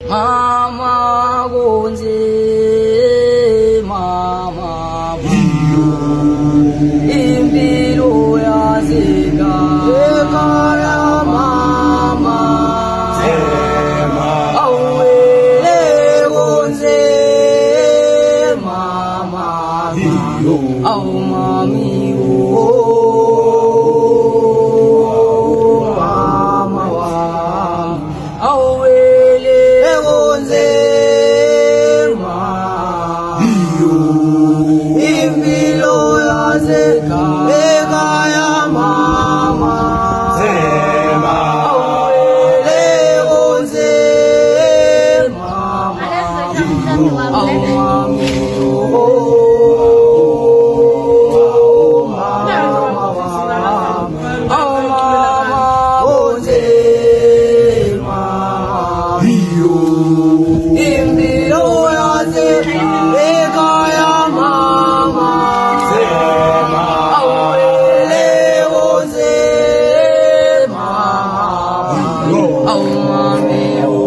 mama gonze mama impilo yazeka ekaya mama awele gonze mama aw mami mama wa awele gonze mama impilo yazeka ekaya mama awele gonze mama aw mami oh,